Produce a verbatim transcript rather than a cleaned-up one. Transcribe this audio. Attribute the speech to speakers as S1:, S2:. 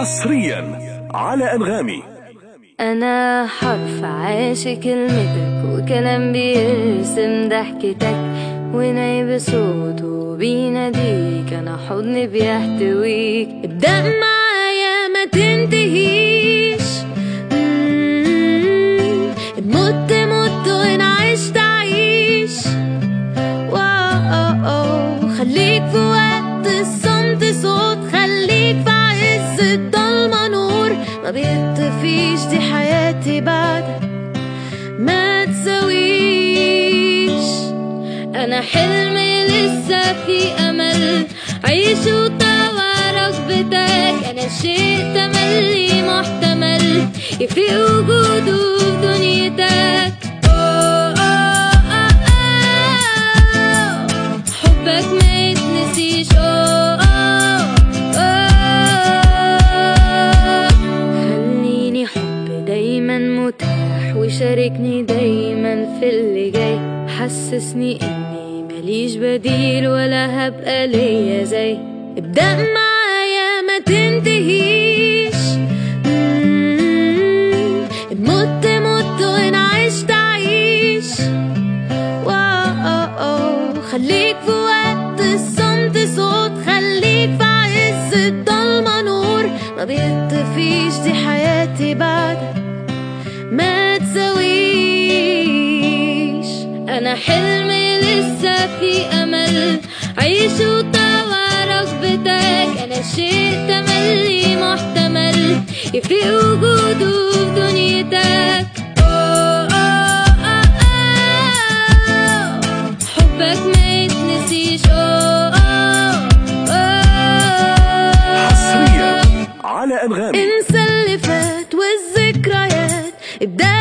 S1: حصريا على أنغامي.
S2: أنا حرف عاشق كلمتك وكلام بيرسم ضحكتك، وناي بصوته بيناديك، أنا حضني بيحتويك. ابدأ معايا ما تنتهيش، مت مت وإن عشت عيش. واو خليك في وقت الصمت صوت، خليك في عز الضلمة نور ما بيطفيش. دي حياتي بعدك ما تسويش. أنا حلمي لسه في أمل، عيش وطوى رغبتك. أنا شيء تملي محتمل يفرق وجوده في دنيتك. أوه أوه أوه حبك ما يتنسيش. أوه أوه خليني حب دايما متاح، وشاركني دايما في اللي جاي. حسسني اني ماليش بديل ولا هبقى ليا زي. ابدأ معايا ما تنتهيش، مت مت وإن عشت عيش. واو خليك في وقت الصمت صوت، خليك في عز الضلمة نور ما بيطفيش. دي حياتي بعدك ما تسويش. أنا حلمي لسه في أمل، عيش وطوى رغبتك. أنا شيء تملي محتمل يفرق وجوده في دنيتك. أوه أوه أوه حبك ما يتنسيش. أوه أوه أوه
S1: حصريا على أنغامي.
S2: انسى اللي فات والذكريات، ابدأ